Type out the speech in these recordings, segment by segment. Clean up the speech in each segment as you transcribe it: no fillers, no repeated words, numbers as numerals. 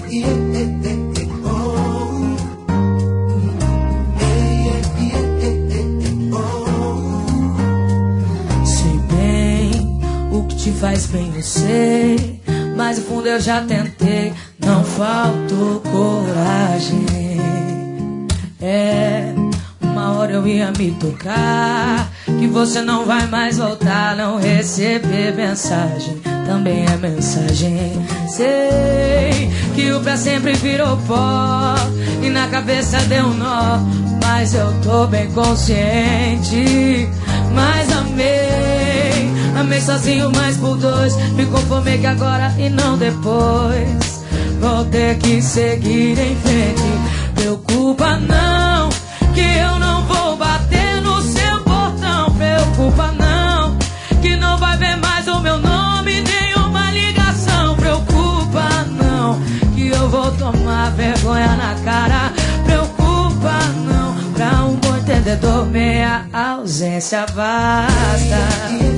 Sei bem o que te faz bem, eu sei, mas no fundo eu já tentei, não faltou coragem. Uma hora eu ia me tocar que você não vai mais voltar. Não receber mensagem também é mensagem. Sei que o pra sempre virou pó e na cabeça deu um nó, mas eu tô bem consciente. Mas amei sozinho, mas por dois. Me conformei que agora e não depois. Vou ter que seguir em frente. Preocupa não, que eu não vou bater no seu portão. Preocupa não, que não vai ver mais o meu nome, nenhuma ligação. Preocupa não, que eu vou tomar vergonha na cara. Preocupa não, pra um bom entendedor meia ausência basta.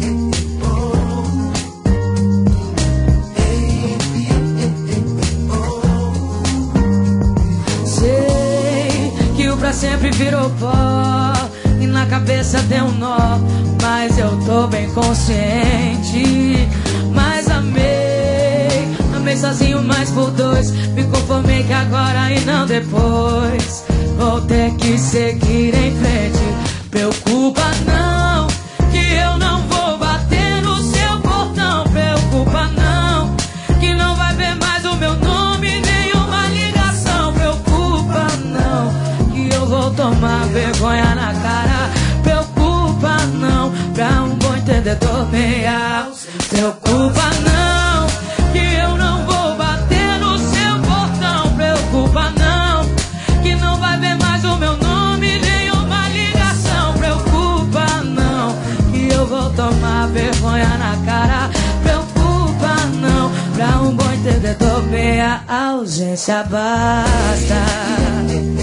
Pra sempre virou pó e na cabeça deu um nó, mas eu tô bem consciente. Mas amei sozinho, mas por dois. Me conformei que agora e não depois. Vou ter que seguir em frente. Preocupa não, que eu não vou bater no seu portão. Preocupa não, que não vai ver mais o meu nome, nenhuma ligação. Preocupa não, eu vou tomar vergonha na cara. Preocupa não, pra um bom entendedor meia. Preocupa não, que eu não vou bater no seu portão. Preocupa não, que não vai ver mais o meu nome, nenhuma ligação. Preocupa não, que eu vou tomar vergonha na cara. Preocupa não, pra um bom entendedor meia ausência basta.